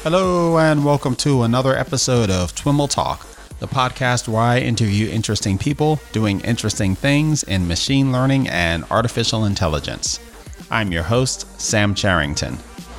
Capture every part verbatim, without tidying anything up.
Hello and welcome to another episode of Twiml Talk, the podcast where I interview interesting people doing interesting things in machine learning and artificial intelligence. I'm your host, Sam Charrington.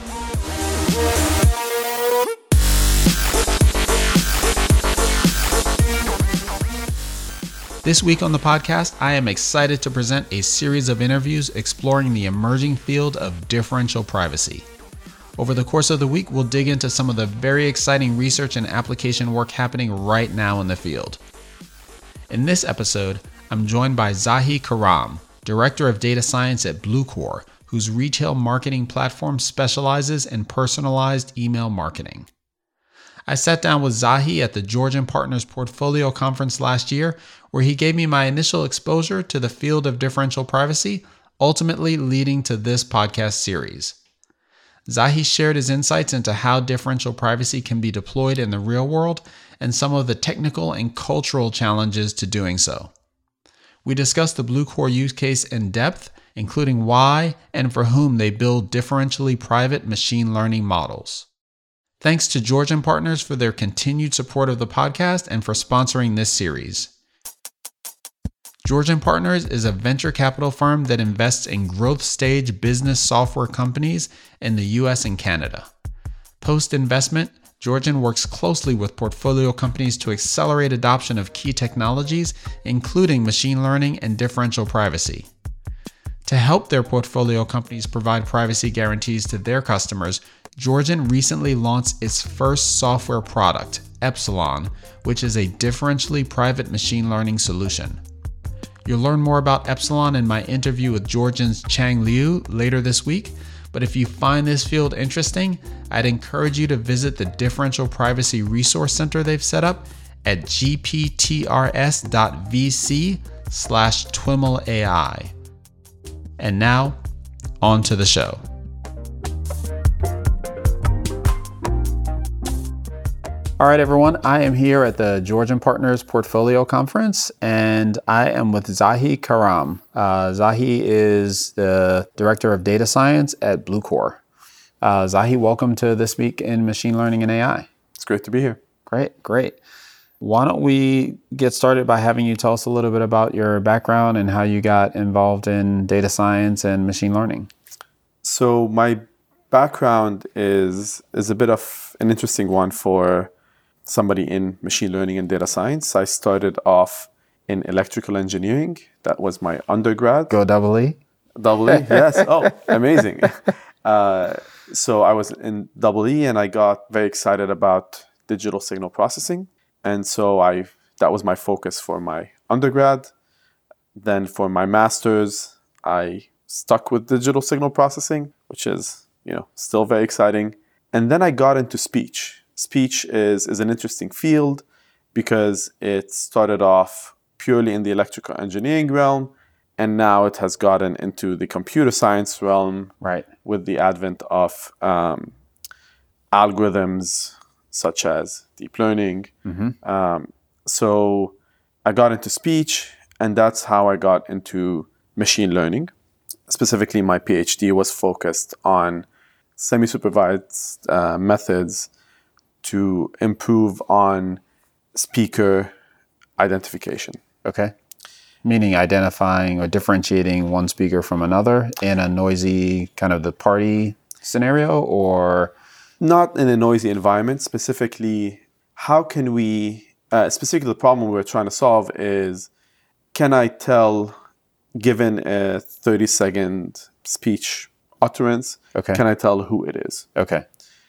This week on the podcast, I am excited to present a series of interviews exploring the emerging field of differential privacy. Over the course of the week, we'll dig into some of the very exciting research and application work happening right now in the field. In this episode, I'm joined by Zahi Karam, Director of Data Science at Bluecore, whose retail marketing platform specializes in personalized email marketing. I sat down with Zahi at the Georgian Partners Portfolio Conference last year, where he gave me my initial exposure to the field of differential privacy, ultimately leading to this podcast series. Zahi shared his insights into how differential privacy can be deployed in the real world and some of the technical and cultural challenges to doing so. We discussed the Bluecore use case in depth, including why and for whom they build differentially private machine learning models. Thanks to Georgian Partners for their continued support of the podcast and for sponsoring this series. Georgian Partners is a venture capital firm that invests in growth stage business software companies in the U S and Canada. Post-investment, Georgian works closely with portfolio companies to accelerate adoption of key technologies, including machine learning and differential privacy. To help their portfolio companies provide privacy guarantees to their customers, Georgian recently launched its first software product, Epsilon, which is a differentially private machine learning solution. You'll learn more about Epsilon in my interview with Georgian's Chang Liu later this week, but if you find this field interesting, I'd encourage you to visit the Differential Privacy Resource Center they've set up at gptrs.vc slash twimlai. And now, on to the show. All right, everyone, I am here at the Georgian Partners Portfolio Conference, and I am with Zahi Karam. Uh, Zahi is the Director of Data Science at Bluecore. Uh, Zahi, welcome to This Week in Machine Learning and A I. It's great to be here. Great, great. Why don't we get started by having you tell us a little bit about your background and how you got involved in data science and machine learning? So my background is is a bit of an interesting one for somebody in machine learning and data science. I started off in electrical engineering. That was my undergrad. Go double E. Double E, yes. Oh, amazing. Uh, so I was in double E and I got very excited about digital signal processing. And so I that was my focus for my undergrad. Then for my master's, I stuck with digital signal processing, which is, you know, still very exciting. And then I got into speech. Speech is, is an interesting field because it started off purely in the electrical engineering realm, and now it has gotten into the computer science realm, right, with the advent of um, algorithms such as deep learning. Mm-hmm. Um, so I got into speech, and that's how I got into machine learning. Specifically, my PhD was focused on semi-supervised uh, methods to improve on speaker identification. Okay. Meaning identifying or differentiating one speaker from another in a noisy kind of the party scenario, or? Not in a noisy environment. Specifically, how can we, uh, specifically the problem we're trying to solve is, can I tell, given a thirty second speech utterance, okay, can I tell who it is? Okay.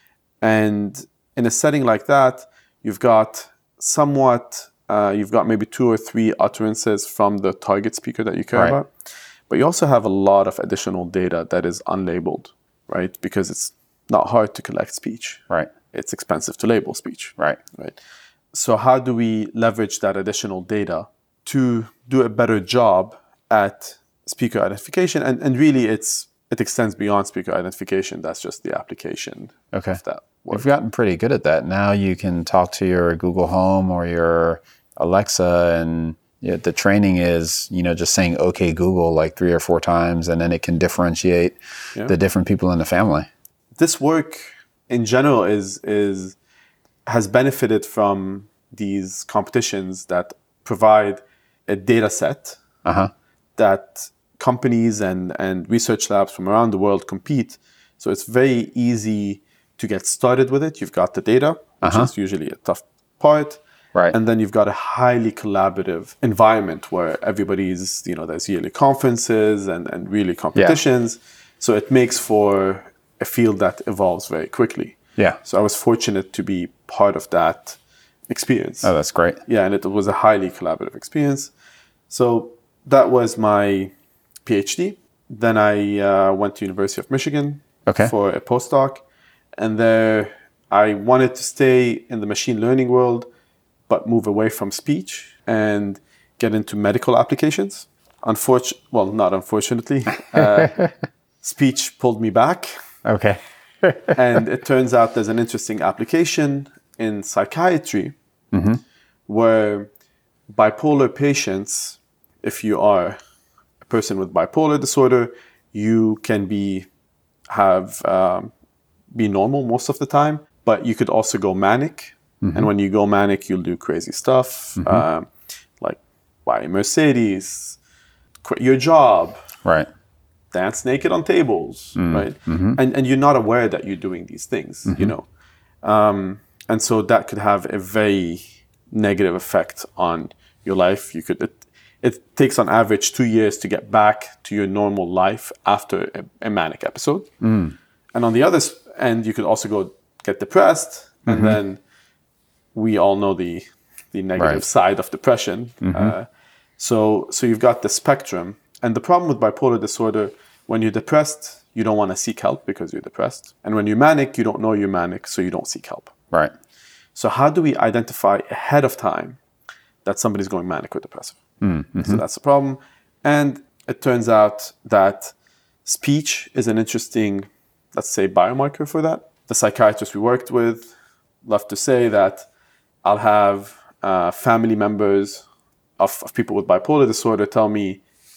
And in a setting like that, you've got somewhat, uh, you've got maybe two or three utterances from the target speaker that you care right. about. But you also have a lot of additional data that is unlabeled, right? Because it's not hard to collect speech. Right. It's expensive to label speech. Right. Right. So how do we leverage that additional data to do a better job at speaker identification? And and really, it's it extends beyond speaker identification. That's just the application okay. of that. You've gotten pretty good at that. Now you can talk to your Google Home or your Alexa, and you know, the training is, you know, just saying, okay, Google, like three or four times, and then it can differentiate yeah. the different people in the family. This work in general is is has benefited from these competitions that provide a data set Uh-huh. that companies and, and research labs from around the world compete. So it's very easy to get started with it. You've got the data, which Uh-huh. is usually a tough part. Right. And then you've got a highly collaborative environment where everybody's, you know, there's yearly conferences and, and really competitions. So it makes for a field that evolves very quickly. Yeah. So I was fortunate to be part of that experience. Oh, that's great. Yeah, and it was a highly collaborative experience. So that was my PhD. Then I uh, went to University of Michigan Okay. for a postdoc. And there I wanted to stay in the machine learning world, but move away from speech and get into medical applications. Unfortunately, well, not unfortunately, uh, speech pulled me back. Okay. And it turns out there's an interesting application in psychiatry Mm-hmm. where bipolar patients, if you are a person with bipolar disorder, you can be have um, be normal most of the time, but you could also go manic. Mm-hmm. And when you go manic, you'll do crazy stuff, Mm-hmm. um, like buy a Mercedes, quit your job, Right. dance naked on tables, Mm-hmm. right? And and you're not aware that you're doing these things, Mm-hmm. you know. Um, and so that could have a very negative effect on your life. You could it, it takes on average two years to get back to your normal life after a, a manic episode. Mm. And on the other s- end, you could also go get depressed, and Mm-hmm. then we all know the the negative Right. side of depression. Uh, so so you've got the spectrum, and the problem with bipolar disorder, when you're depressed, you don't want to seek help because you're depressed, and when you're manic, you don't know you're manic, so you don't seek help. Right. So how do we identify ahead of time that somebody's going manic or depressive? Mm-hmm. So that's the problem. And it turns out that speech is an interesting, let's say, biomarker for that. The psychiatrists we worked with love to say that I'll have uh, family members of, of people with bipolar disorder tell me,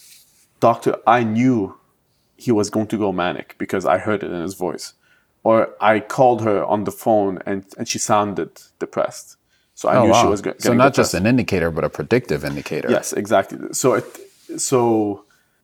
doctor, I knew he was going to go manic because I heard it in his voice. Or I called her on the phone and, and she sounded depressed. So I Oh, knew wow. she was getting So not just depressed. an indicator, but a predictive indicator. Yes, exactly. So it, so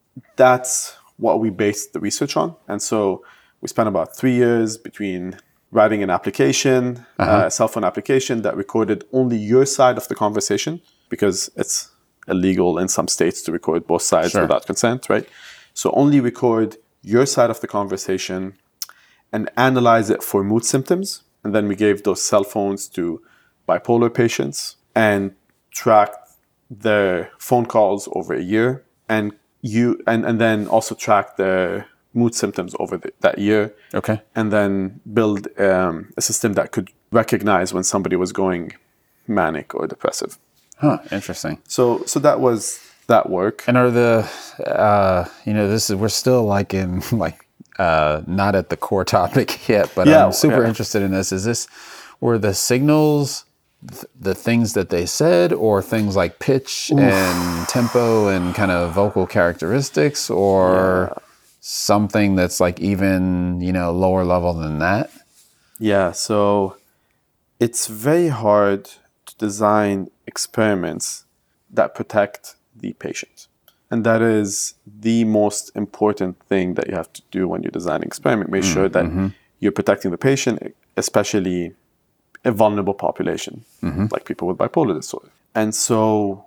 that's what we based the research on. And so we spent about three years between writing an application, uh, a cell phone application that recorded only your side of the conversation, because it's illegal in some states to record both sides Sure. without consent, right? So only record your side of the conversation and analyze it for mood symptoms. And then we gave those cell phones to bipolar patients and tracked their phone calls over a year, and you and, and then also tracked their mood symptoms over the, that year, Okay. and then build um, a system that could recognize when somebody was going manic or depressive. Huh. Interesting. So so that was that work. And are the, uh, you know, this is, we're still like in, like, uh, not at the core topic yet, but Yeah, I'm super yeah. interested in this. Is this, were the signals th- the things that they said, or things like pitch and tempo and kind of vocal characteristics, or something that's like even, you know, lower level than that? Yeah, so it's very hard to design experiments that protect the patient. And that is the most important thing that you have to do when you're designing an experiment. Make sure that you're protecting the patient, especially a vulnerable population, like people with bipolar disorder. And so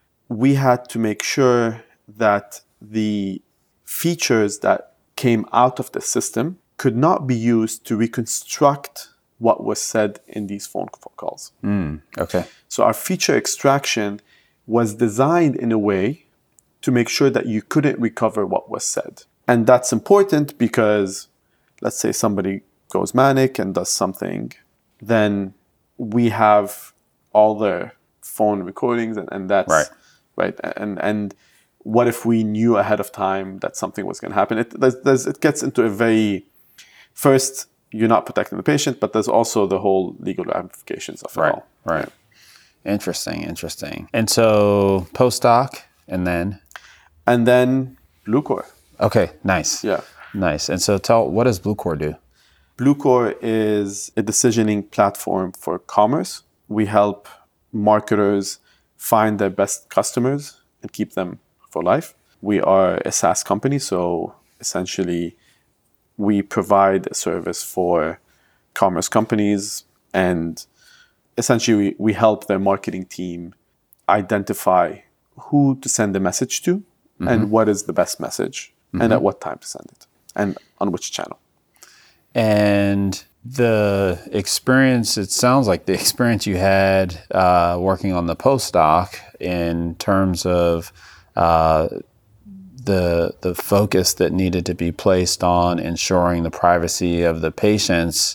we had to make sure that the features that came out of the system could not be used to reconstruct what was said in these phone calls. Okay. So our feature extraction was designed in a way to make sure that you couldn't recover what was said. And that's important because, let's say somebody goes manic and does something, then we have all their phone recordings, and, and that's Right. right. And and what if we knew ahead of time that something was going to happen? It there's, there's, it gets into a very, first, you're not protecting the patient, but there's also the whole legal ramifications of it Right. all. Right. Interesting. Interesting. And so postdoc, and then And then Bluecore. okay, nice. Yeah. Nice. And so tell, what does Bluecore do? Bluecore is a decisioning platform for commerce. We help marketers find their best customers and keep them for life. We are a SaaS company, so essentially we provide a service for commerce companies, and essentially we, we help their marketing team identify who to send the message to mm-hmm. and what is the best message mm-hmm. and at what time to send it and on which channel. And the experience, it sounds like the experience you had uh, working on the postdoc in terms of uh, the the focus that needed to be placed on ensuring the privacy of the patients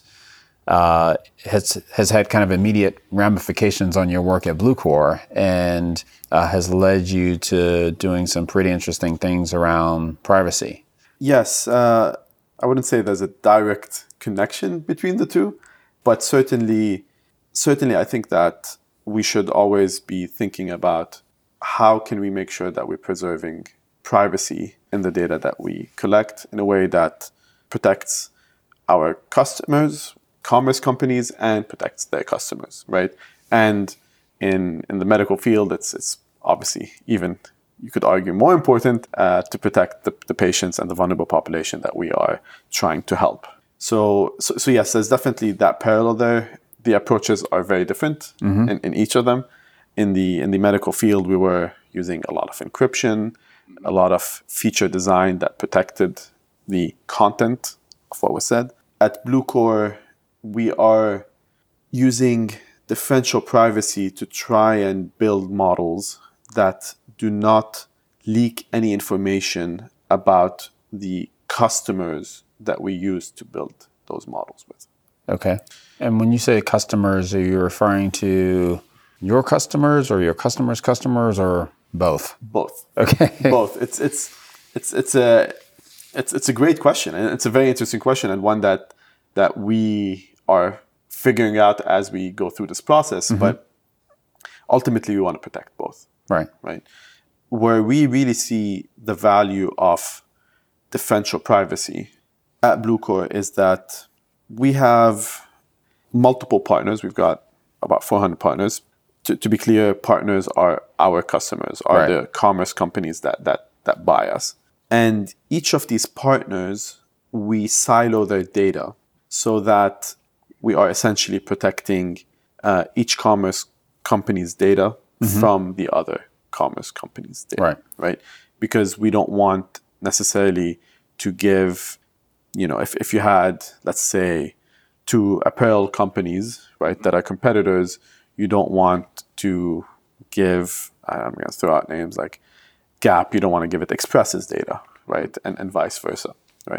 uh, has has had kind of immediate ramifications on your work at Bluecore and uh, has led you to doing some pretty interesting things around privacy. Yes, uh, I wouldn't say there's a direct connection between the two, but certainly, certainly I think that we should always be thinking about how can we make sure that we're preserving privacy in the data that we collect in a way that protects our customers, commerce companies, and protects their customers, right? And in in the medical field, it's it's obviously even, you could argue, more important uh, to protect the, the patients and the vulnerable population that we are trying to help. So, so, so yes, there's definitely that parallel there. The approaches are very different mm-hmm. in, in each of them. In the in the medical field, we were using a lot of encryption, a lot of feature design that protected the content of what was said. At Bluecore, we are using differential privacy to try and build models that do not leak any information about the customers that we use to build those models with. Okay. And when you say customers, are you referring to your customers or your customers' customers or both? Both. Okay. Both. It's it's it's it's a it's it's a great question, and it's a very interesting question, and one that that we are figuring out as we go through this process. Mm-hmm. But ultimately, we want to protect both. Right. Right. Where we really see the value of differential privacy at Bluecore is that we have multiple partners. We've got about four hundred partners. To, to be clear, partners are our customers, are right. the commerce companies that, that, that buy us. And each of these partners, we silo their data so that we are essentially protecting uh, each commerce company's data mm-hmm. from the other commerce company's data. Right. Right? Because we don't want necessarily to give, you know, if, if you had, let's say, two apparel companies, right, that are competitors, you don't want to give, I'm going to throw out names like Gap, you don't want to give it Express's data, right, and and vice versa, right?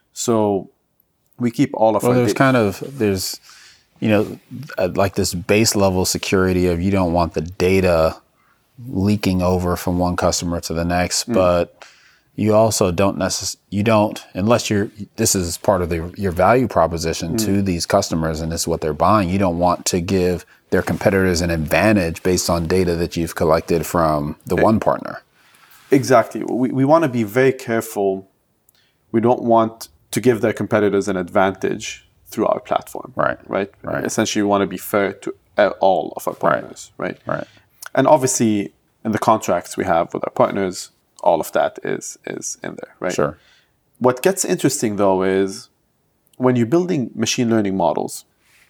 So we keep all of well, our there's data. kind of, there's, you know, uh, like this base level security of you don't want the data leaking over from one customer to the next, mm. but you also don't necessarily, you don't, unless you're, this is part of the, your value proposition mm. to these customers and this is what they're buying, you don't want to give their competitors an advantage based on data that you've collected from the okay. one partner. Exactly. We, we want to be very careful. We don't want to give their competitors an advantage through our platform. Right. Right. Right. Essentially, we want to be fair to all of our partners. Right. Right. And obviously, in the contracts we have with our partners, all of that is is in there, right? Sure. What gets interesting, though, is when you're building machine learning models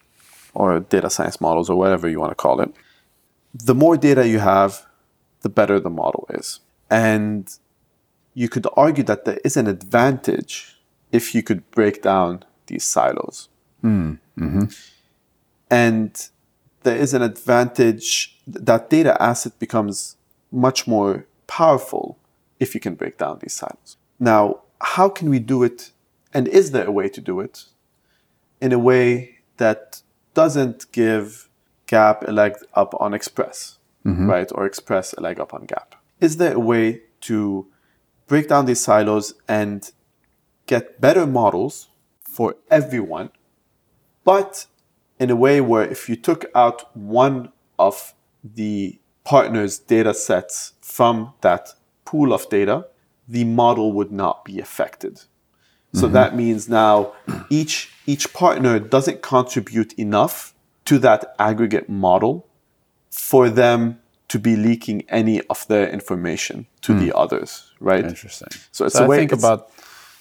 or data science models or whatever you want to call it, the more data you have, the better the model is. And you could argue that there is an advantage if you could break down these silos. Mm. Mm-hmm. And there is an advantage, that data asset becomes much more powerful if you can break down these silos. Now, how can we do it, and is there a way to do it in a way that doesn't give Gap a leg up on Express, mm-hmm. right? Or Express a leg up on Gap? Is there a way to break down these silos and get better models for everyone, but in a way where if you took out one of the partners' data sets from that pool of data, the model would not be affected. So mm-hmm. that means now each each partner doesn't contribute enough to that aggregate model for them to be leaking any of their information to mm. the others, right? Interesting. So it's so a way I think about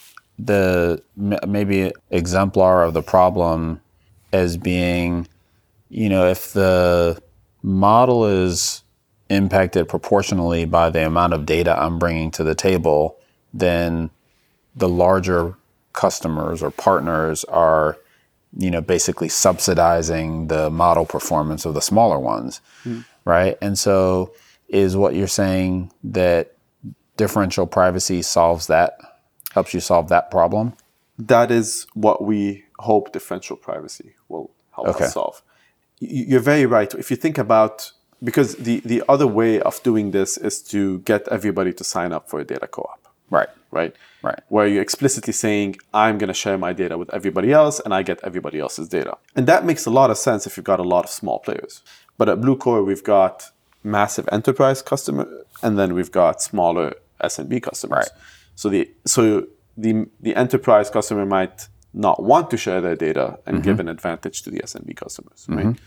the maybe exemplar of the problem as being, you know, if the model is impacted proportionally by the amount of data I'm bringing to the table, then the larger customers or partners are, you know, basically subsidizing the model performance of the smaller ones, mm. right? And so is what you're saying that differential privacy solves that, helps you solve that problem? That is what we hope differential privacy will help okay. us solve. You're very right. If you think about, because the, the other way of doing this is to get everybody to sign up for a data co-op. Right. Right. Right. Where you're explicitly saying, I'm going to share my data with everybody else and I get everybody else's data. And that makes a lot of sense if you've got a lot of small players. But at Bluecore, we've got massive enterprise customer and then we've got smaller S M B customers. Right. So the so the the enterprise customer might not want to share their data and mm-hmm. give an advantage to the S M B customers. Right. Mm-hmm.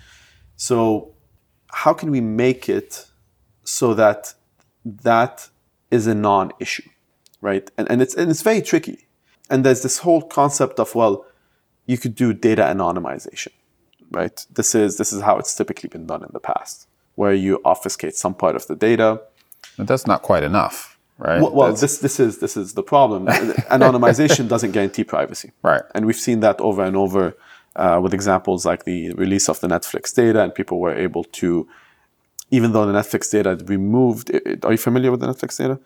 So how can we make it so that that is a non-issue? Right, and and it's and it's very tricky, and there's this whole concept of, well, you could do data anonymization, right? This is this is how it's typically been done in the past, where you obfuscate some part of the data. But that's not quite enough, right? Well, well this this is this is the problem. Anonymization doesn't guarantee privacy, right? And we've seen that over and over uh, with examples like the release of the Netflix data, and people were able to, even though the Netflix data removed. It, are you familiar with the Netflix data?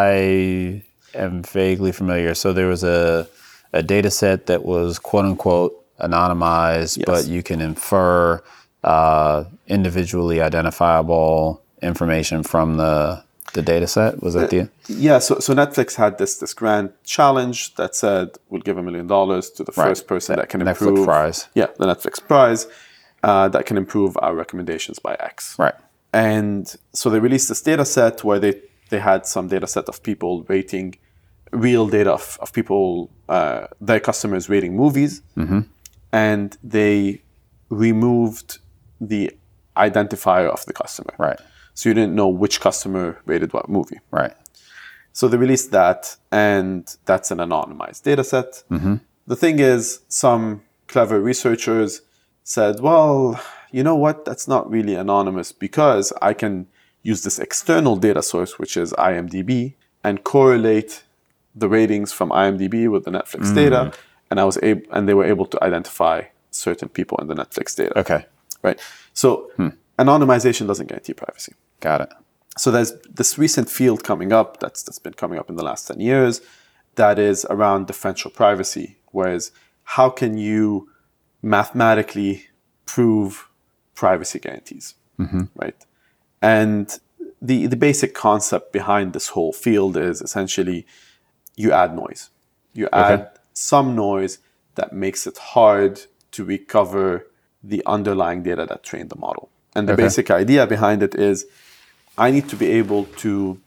I. am vaguely familiar. So there was a, a data set that was quote unquote anonymized, yes. but you can infer uh, individually identifiable information from the the data set. Was that uh, the yeah? So so Netflix had this this grand challenge that said we'll give a million dollars to the right. first person that, that can Netflix improve. prize. Yeah, the Netflix prize uh, that can improve our recommendations by X. Right. And so they released this data set where they. They had some data set of people rating, real data of, of people, uh, their customers rating movies. Mm-hmm. And they removed the identifier of the customer. Right. So you didn't know which customer rated what movie. Right. So they released that, and that's an anonymized data set. Mm-hmm. The thing is, some clever researchers said, well, you know what? That's not really anonymous because I can use this external data source, which is IMDb, and correlate the ratings from IMDb with the Netflix mm. data, and I was able, and they were able to identify certain people in the Netflix data. Okay, right. So hmm. anonymization doesn't guarantee privacy. Got it. So there's this recent field coming up that's that's been coming up in the last ten years, that is around differential privacy. Whereas, how can you mathematically prove privacy guarantees, mm-hmm. right? And the, the basic concept behind this whole field is essentially you add noise. You add okay. some noise that makes it hard to recover the underlying data that trained the model. And the okay. basic idea behind it is I need to be able to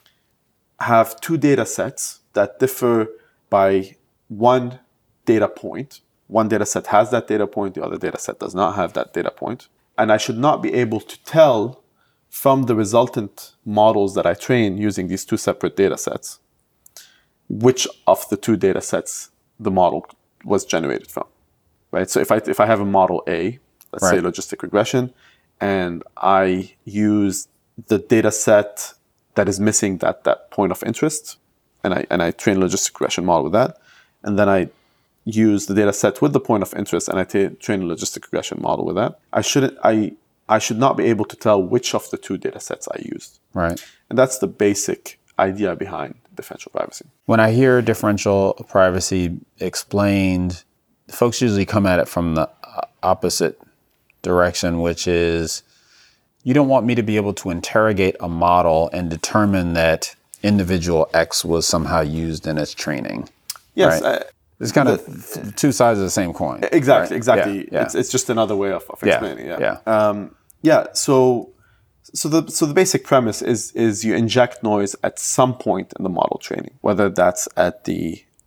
have two data sets that differ by one data point. One data set has that data point, the other data set does not have that data point. And I should not be able to tell from the resultant models that I train using these two separate data sets, which of the two data sets the model was generated from, right? So if I if I have a model A, let's right. say logistic regression, and I use the data set that is missing that, that point of interest, and I and I train a logistic regression model with that, and then I use the data set with the point of interest, and I t- train a logistic regression model with that, I shouldn't I I should not be able to tell which of the two data sets I used. Right. And that's the basic idea behind differential privacy. When I hear differential privacy explained, folks usually come at it from the opposite direction, which is you don't want me to be able to interrogate a model and determine that individual X was somehow used in its training. Yes. Right? Uh, It's kind of the, two sides of the same coin. Exactly, right? exactly. Yeah, yeah. It's it's just another way of, of explaining. Yeah, yeah. Yeah. Um, yeah. So, so the so the basic premise is is you inject noise at some point in the model training, whether that's at the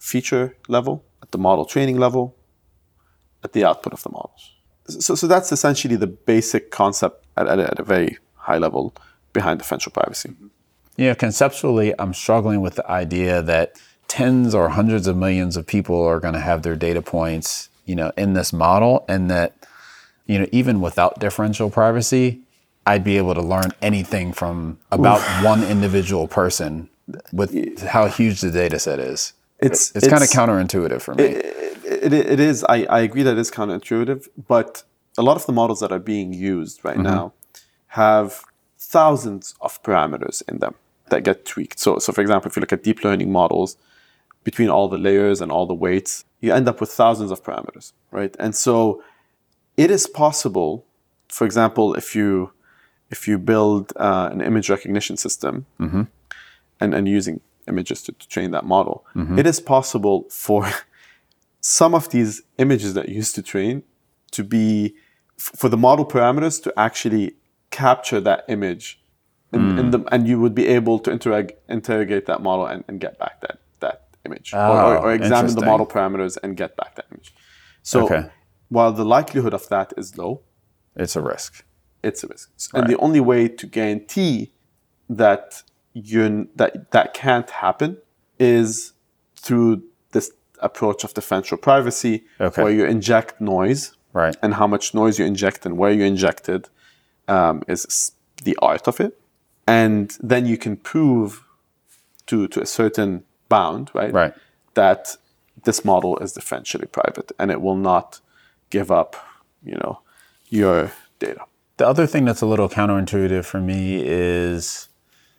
feature level, at the model training level, at the output of the models. So, so that's essentially the basic concept at, at, a, at a very high level behind differential privacy. Yeah, conceptually, I'm struggling with the idea that tens or hundreds of millions of people are going to have their data points, you know, in this model, and that, you know, even without differential privacy, I'd be able to learn anything from about Oof. one individual person with how huge the data set is. It's, it's, it's kind of counterintuitive for me. It, it, it is. I, I agree that it's counterintuitive, but a lot of the models that are being used right mm-hmm. now have thousands of parameters in them that get tweaked. So, so for example, if you look at deep learning models, between all the layers and all the weights, you end up with thousands of parameters, right? And so it is possible, for example, if you if you build uh, an image recognition system mm-hmm. and, and using images to, to train that model, mm-hmm. it is possible for some of these images that you used to train to be, for the model parameters to actually capture that image in, mm. in the, and you would be able to interag- interrogate that model and, and get back that, that image oh, or, or, or examine the model parameters and get back that image. So okay. while the likelihood of that is low, it's a risk. It's a risk. And right. the only way to guarantee that you that that can't happen is through this approach of differential privacy, okay. where you inject noise, right. and how much noise you inject and where you inject it um, is the art of it. And then you can prove to to a certain bound, right, right. that this model is differentially private and it will not give up, you know, your data. The other thing that's a little counterintuitive for me is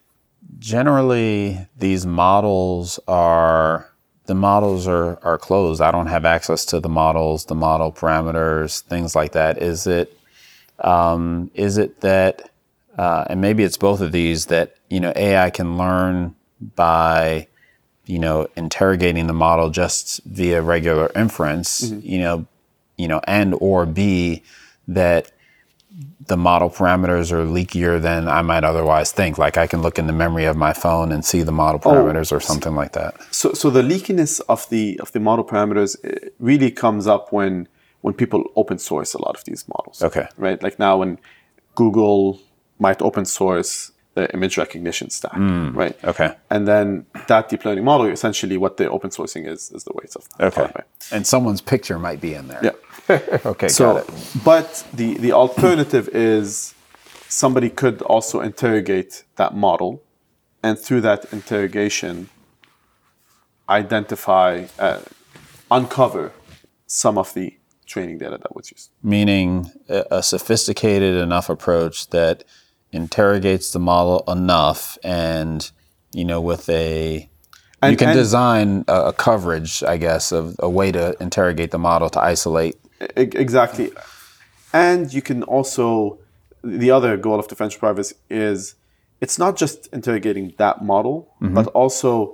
generally these models are, the models are, are closed. I don't have access to the models, the model parameters, things like that. Is it, um, is it that, uh, and maybe it's both of these, that, you know, A I can learn by, you know, interrogating the model just via regular inference, mm-hmm. you know, you know, and or B, that the model parameters are leakier than I might otherwise think. Like I can look in the memory of my phone and see the model parameters oh, or something like that. So, so the leakiness of the of the model parameters really comes up when when people open source a lot of these models. Okay. Right. Like now, when Google might open source the image recognition stack, mm, right? Okay. And then that deep learning model, essentially, what they're open sourcing is is the weights of that. Okay. Hardware. And someone's picture might be in there. Yeah. Okay, so, got it. But the, the alternative is somebody could also interrogate that model, and through that interrogation, identify, uh, uncover some of the training data that was used. Meaning a, a sophisticated enough approach that interrogates the model enough, and you know, with a and, you can and, design a, a coverage, I guess, of a way to interrogate the model to isolate. Exactly. And you can also, the other goal of differential privacy is it's not just interrogating that model, mm-hmm. but also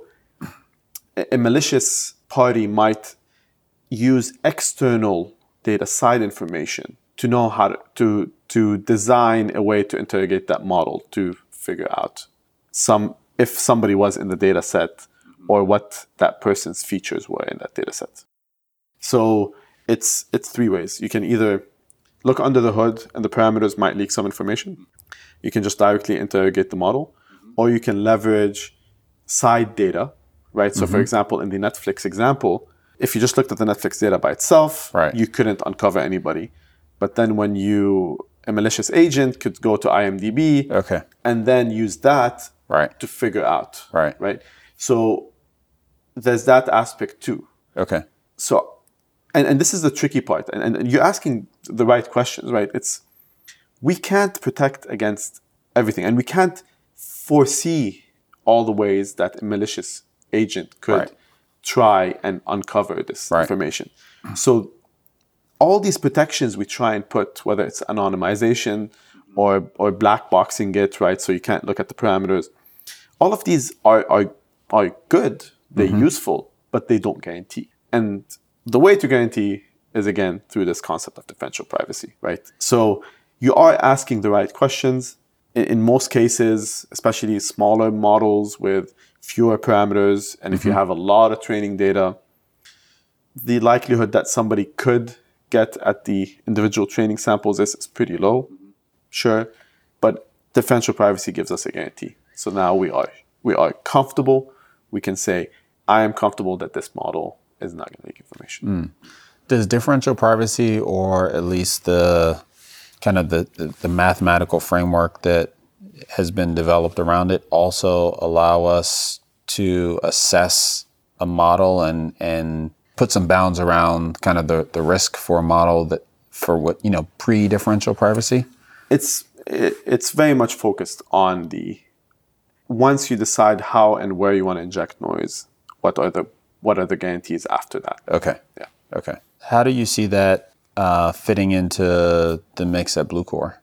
a, a malicious party might use external data side information to know how to, to, to design a way to interrogate that model to figure out some if somebody was in the data set or what that person's features were in that data set. So it's it's three ways. You can either look under the hood and the parameters might leak some information. You can just directly interrogate the model, or you can leverage side data, right? So mm-hmm. for example, in the Netflix example, if you just looked at the Netflix data by itself, right. you couldn't uncover anybody. But then when you, a malicious agent could go to IMDb okay. and then use that right. to figure out, right? right? So there's that aspect too. Okay. So, and, and this is the tricky part, and, and you're asking the right questions, right? It's, we can't protect against everything, and we can't foresee all the ways that a malicious agent could right. try and uncover this right. information. So all these protections we try and put, whether it's anonymization or or black boxing it, right? So you can't look at the parameters. All of these are are, are good, they're mm-hmm. useful, but they don't guarantee. And the way to guarantee is, again, through this concept of differential privacy, right? So you are asking the right questions. In, in most cases, especially smaller models with fewer parameters, and mm-hmm. if you have a lot of training data, the likelihood that somebody could get at the individual training samples is, is pretty low, mm-hmm. sure, but differential privacy gives us a guarantee. So now we are we are comfortable. We can say, I am comfortable that this model is not going to leak information. Mm. Does differential privacy, or at least the kind of the, the, the mathematical framework that has been developed around it, also allow us to assess a model and, and put some bounds around kind of the, the risk for a model that for what, you know, pre-differential privacy? It's it, it's very much focused on the, once you decide how and where you want to inject noise, what are the what are the guarantees after that? Okay. Yeah. Okay. How do you see that uh, fitting into the mix at Bluecore?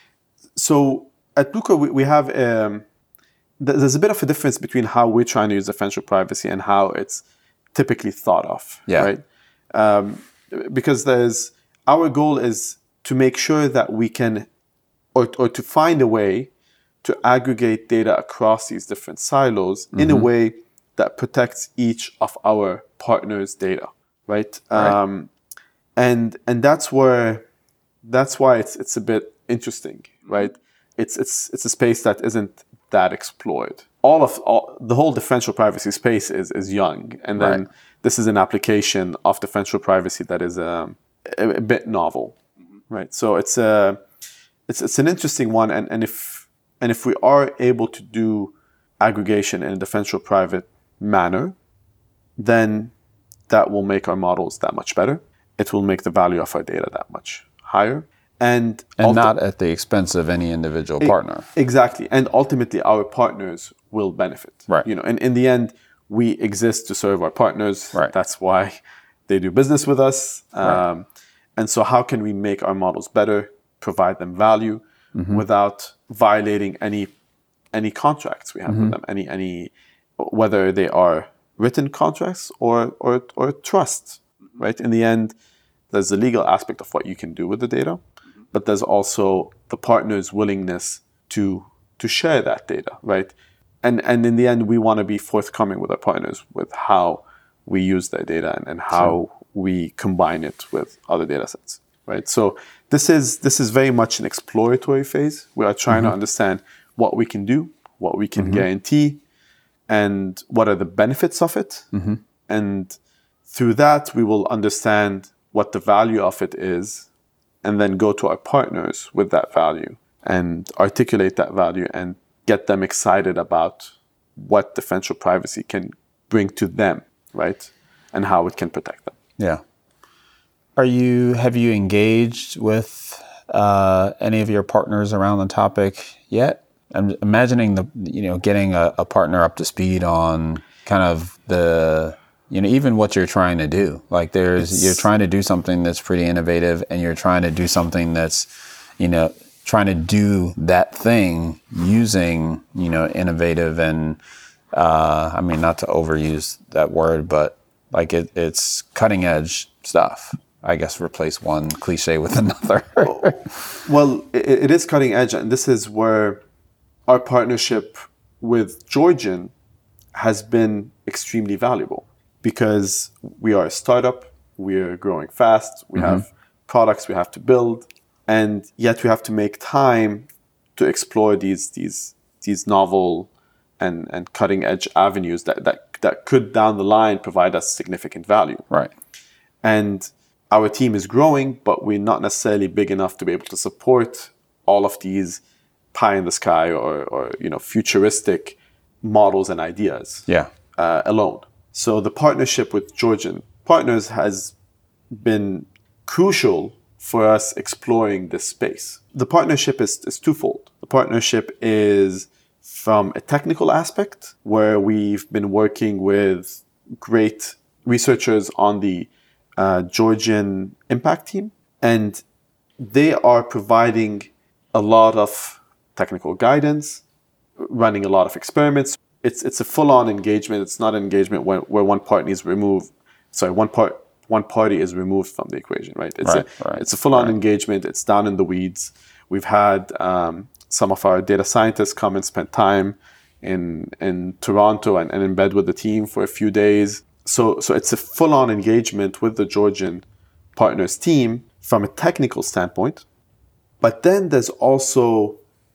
So at Bluecore, we, we have um, th- there's a bit of a difference between how we're trying to use differential privacy and how it's typically thought of. Yeah. Right. Um, because there's our goal is to make sure that we can, or or to find a way to aggregate data across these different silos mm-hmm. in a way that protects each of our partners' data, right? right. Um, and and that's where that's why it's it's a bit interesting, right? It's it's it's a space that isn't that explored. All of all, the whole differential privacy space is is young, and then right. this is an application of differential privacy that is um, a, a bit novel, mm-hmm. right? So it's a it's it's an interesting one, and and if and if we are able to do aggregation in a differential private manner, then that will make our models that much better. It will make the value of our data that much higher. And, and ulti- not at the expense of any individual e- partner. Exactly. And ultimately, our partners will benefit. Right. You know, and in the end, we exist to serve our partners. Right. That's why they do business with us. Um, right. And so how can we make our models better, provide them value mm-hmm. without violating any any contracts we have mm-hmm. with them, any any whether they are written contracts or or or trust, right? In the end, there's the legal aspect of what you can do with the data, mm-hmm. but there's also the partner's willingness to to share that data, right? And and in the end, we want to be forthcoming with our partners with how we use their data and, and how sure. we combine it with other data sets, right? So this is this is very much an exploratory phase. We are trying mm-hmm. to understand what we can do, what we can mm-hmm. guarantee, and what are the benefits of it. Mm-hmm. And through that, we will understand what the value of it is, and then go to our partners with that value and articulate that value and get them excited about what differential privacy can bring to them, right? And how it can protect them. Yeah. Are you, have you engaged with uh, any of your partners around the topic yet? I'm imagining the, you know, getting a, a partner up to speed on kind of the, you know, even what you're trying to do. Like there's, it's, you're trying to do something that's pretty innovative, and you're trying to do something that's, you know, trying to do that thing using, you know, innovative and, uh, I mean, not to overuse that word, but like it, it's cutting edge stuff. I guess replace one cliche with another. Well, it, it is cutting edge, and this is where our partnership with Georgian has been extremely valuable, because we are a startup, we're growing fast, we mm-hmm. have products we have to build, and yet we have to make time to explore these these these novel and, and cutting edge avenues that, that that could down the line provide us significant value. Right. And our team is growing, but we're not necessarily big enough to be able to support all of these pie in the sky or, or you know, futuristic models and ideas yeah. uh, alone. So the partnership with Georgian partners has been crucial for us exploring this space. The partnership is, is twofold. The partnership is from a technical aspect, where we've been working with great researchers on the uh, Georgian impact team, and they are providing a lot of technical guidance, running a lot of experiments. It's it's a full-on engagement. It's not an engagement where, where one party is removed. Sorry, one part one party is removed from the equation, right? It's right, a right, it's a full-on right. engagement. It's down in the weeds. We've had um, some of our data scientists come and spend time in in Toronto and, and in bed with the team for a few days. so so it's a full-on engagement with the Georgian partners team from a technical standpoint. But then there's also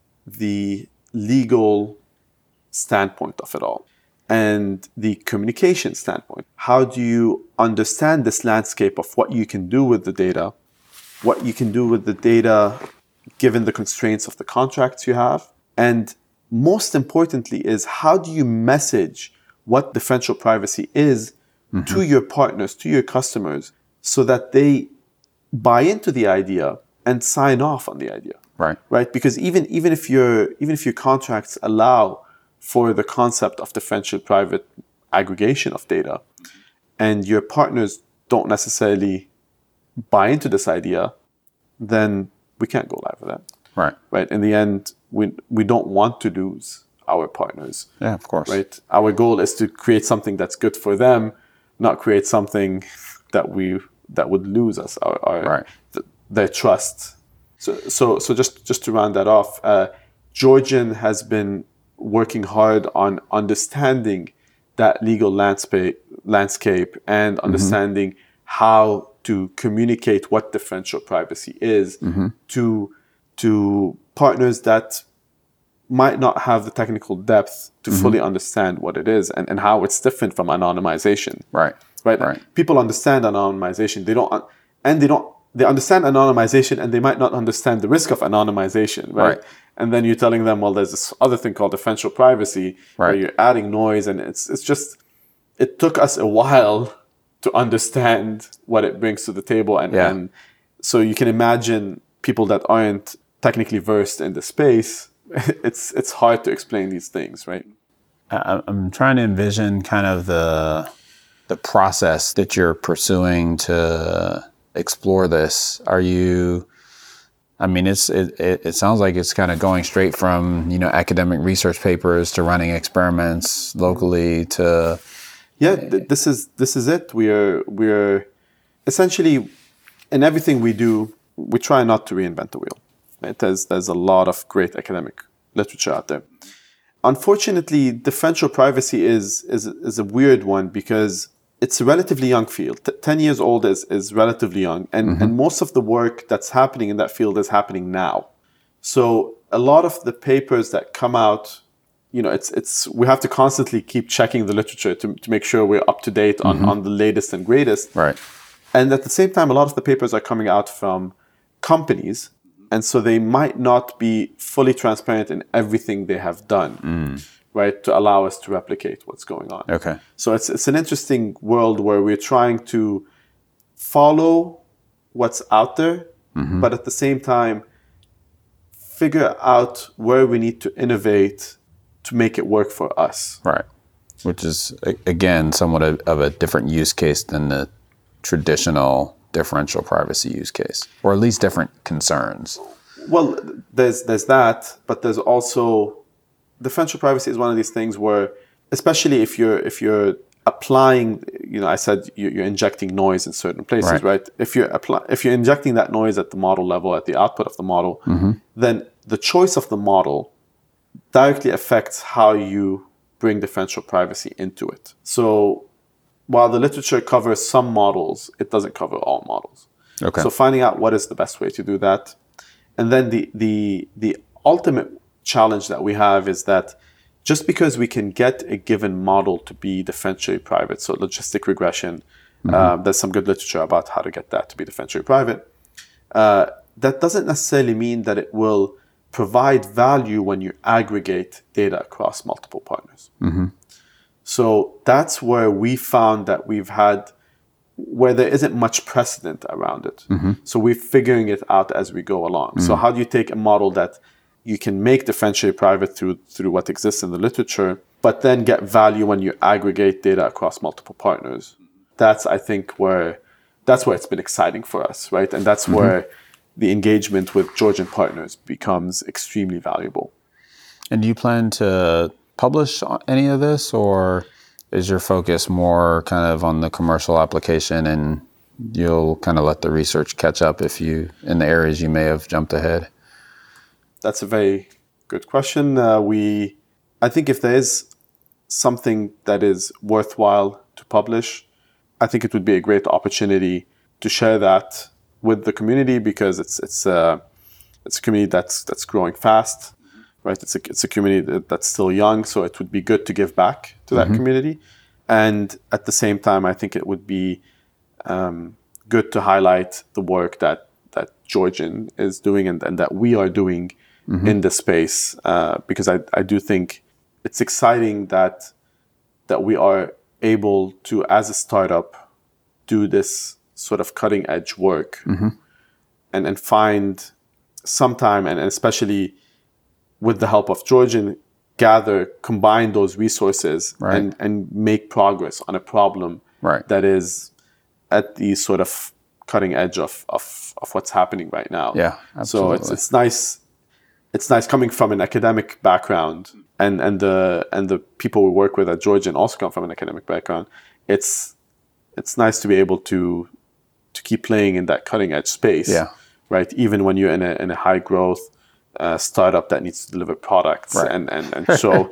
the legal standpoint of it all and the communication standpoint. How do you understand this landscape of what you can do with the data, what you can do with the data given the constraints of the contracts you have, and most importantly is how do you message what differential privacy is mm-hmm. to your partners, to your customers, so that they buy into the idea and sign off on the idea. Right. Right. Because even even if your even if your contracts allow for the concept of differential private aggregation of data, and your partners don't necessarily buy into this idea, then we can't go live with that. Right. Right. In the end, we we don't want to lose our partners. Yeah, of course. Right. Our goal is to create something that's good for them, not create something that we that would lose us, our, our right. th- their trust. So so so just just to round that off, uh, Georgian has been working hard on understanding that legal landscape landscape and understanding mm-hmm. how to communicate what differential privacy is mm-hmm. to to partners that might not have the technical depth to mm-hmm. fully understand what it is and, and how it's different from anonymization. Right. Right. Right. People understand anonymization. They don't, and they don't. They understand anonymization, and they might not understand the risk of anonymization. Right. Right. And then you're telling them, well, there's this other thing called differential privacy, right. where you're adding noise, and it's it's just. It took us a while to understand what it brings to the table, and, yeah. and so you can imagine people that aren't technically versed in the space. It's it's hard to explain these things, right? I'm trying to envision kind of the the process that you're pursuing to explore this. Are you? I mean, it's it, it, it sounds like it's kind of going straight from, you know, academic research papers to running experiments locally to. Yeah, th- this is this is it. We're we're essentially in everything we do, we try not to reinvent the wheel. Right? There's there's a lot of great academic literature out there. Unfortunately, differential privacy is is is a weird one because it's a relatively young field. T- Ten years old is is relatively young, and mm-hmm. and most of the work that's happening in that field is happening now. So a lot of the papers that come out, you know, it's it's we have to constantly keep checking the literature to to make sure we're up to date on mm-hmm. on the latest and greatest. Right. And at the same time, a lot of the papers are coming out from companies. And so they might not be fully transparent in everything they have done, mm. right, to allow us to replicate what's going on. Okay. So it's it's an interesting world where we're trying to follow what's out there, mm-hmm. but at the same time, figure out where we need to innovate to make it work for us. Right. Which is, again, somewhat of a different use case than the traditional differential privacy use case, or at least different concerns. Well, there's there's that, but there's also differential privacy is one of these things where, especially if you're if you're applying, you know, I said you're injecting noise in certain places, right? right? If you're apply, if you're injecting that noise at the model level, at the output of the model, mm-hmm. then the choice of the model directly affects how you bring differential privacy into it. So while the literature covers some models, it doesn't cover all models. Okay. So finding out what is the best way to do that. And then the the the ultimate challenge that we have is that just because we can get a given model to be differentially private, so logistic regression, mm-hmm. um, there's some good literature about how to get that to be differentially private, uh, that doesn't necessarily mean that it will provide value when you aggregate data across multiple partners. Mm-hmm. So that's where we found that we've had, where there isn't much precedent around it. Mm-hmm. So we're figuring it out as we go along. Mm-hmm. So how do you take a model that you can make differentially private through through what exists in the literature, but then get value when you aggregate data across multiple partners? That's, I think, where that's where it's been exciting for us, right? And that's mm-hmm. where the engagement with Georgian partners becomes extremely valuable. And do you plan to publish any of this, or is your focus more kind of on the commercial application and you'll kind of let the research catch up if you, in the areas you may have jumped ahead? That's a very good question. Uh, we, I think if there is something that is worthwhile to publish, I think it would be a great opportunity to share that with the community, because it's it's a it's a community that's that's growing fast, right? It's a it's a community that, that's still young, so it would be good to give back to that mm-hmm. community, and at the same time, I think it would be um, good to highlight the work that that Georgian is doing and, and that we are doing mm-hmm. in this space, uh, because I I do think it's exciting that that we are able to, as a startup, do this sort of cutting edge work mm-hmm. and, and find some time, and especially with the help of Georgian, gather, combine those resources right. and, and make progress on a problem right. that is at the sort of cutting edge of, of, of what's happening right now. Yeah, absolutely. So it's it's nice. It's nice coming from an academic background, and, and the and the people we work with at Georgian also come from an academic background. It's it's nice to be able to to keep playing in that cutting edge space. Yeah. Right. Even when you're in a in a high growth uh, startup that needs to deliver products right. and, and, and show,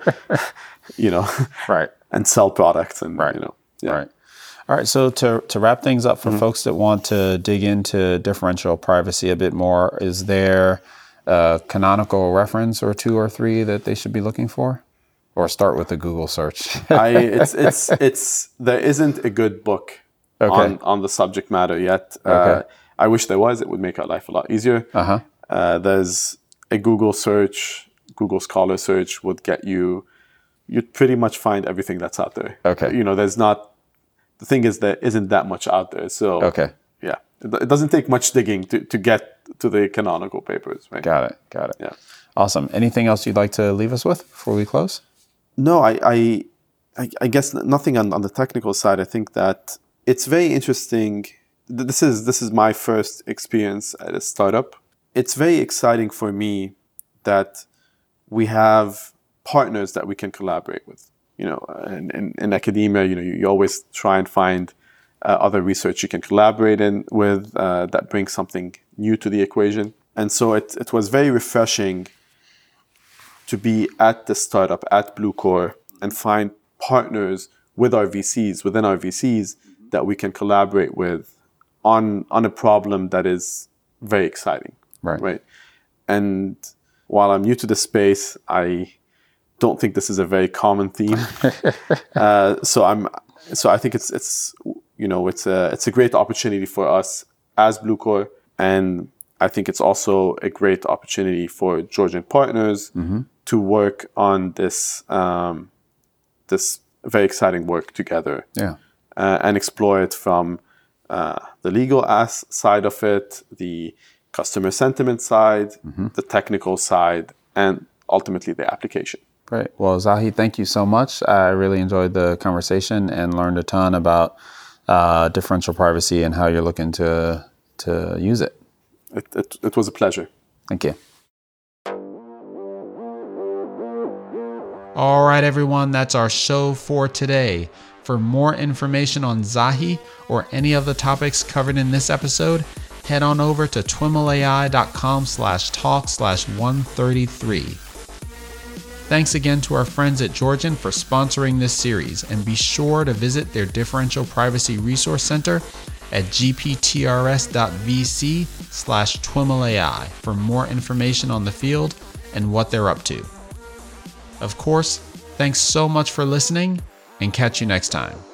you know, right. and sell products and right. you know, yeah. Right. All right. So to to wrap things up for mm-hmm. folks that want to dig into differential privacy a bit more, is there a canonical reference or two or three that they should be looking for, or start with a Google search? I it's it's it's there isn't a good book okay. on on the subject matter yet. Okay. Uh, I wish there was. It would make our life a lot easier. Uh-huh. Uh, there's a Google search, Google Scholar search would get you. You'd pretty much find everything that's out there. Okay. You know, there's not. The thing is, there isn't that much out there. So okay. Yeah, it, it doesn't take much digging to, to get to the canonical papers. Right. Got it. Got it. Yeah. Awesome. Anything else you'd like to leave us with before we close? No, I I, I, I guess nothing on, on the technical side. I think that it's very interesting. This is this is my first experience at a startup. It's very exciting for me that we have partners that we can collaborate with. You know, in, in, in academia, you know, you, you always try and find uh, other research you can collaborate in with uh, that brings something new to the equation. And so it it was very refreshing to be at the startup at Bluecore and find partners with our V Cs, within our V Cs, that we can collaborate with on on a problem that is very exciting. Right. Right. And while I'm new to the space, I don't think this is a very common theme. uh, so I'm so I think it's it's you know it's a it's a great opportunity for us as Bluecore, and I think it's also a great opportunity for Georgian partners mm-hmm. to work on this um, this very exciting work together. Yeah. Uh, and explore it from uh, the legal as side of it, the customer sentiment side, mm-hmm. the technical side, and ultimately the application. Great. Well, Zahi, thank you so much. I really enjoyed the conversation and learned a ton about uh, differential privacy and how you're looking to to use it. It, it, it was a pleasure. Thank you. All right, everyone, that's our show for today. For more information on Zahi or any of the topics covered in this episode, head on over to twimlai.com slash talk slash 133. Thanks again to our friends at Georgian for sponsoring this series, and be sure to visit their Differential Privacy Resource Center at gptrs.vc slash twimlai for more information on the field and what they're up to. Of course, thanks so much for listening, and catch you next time.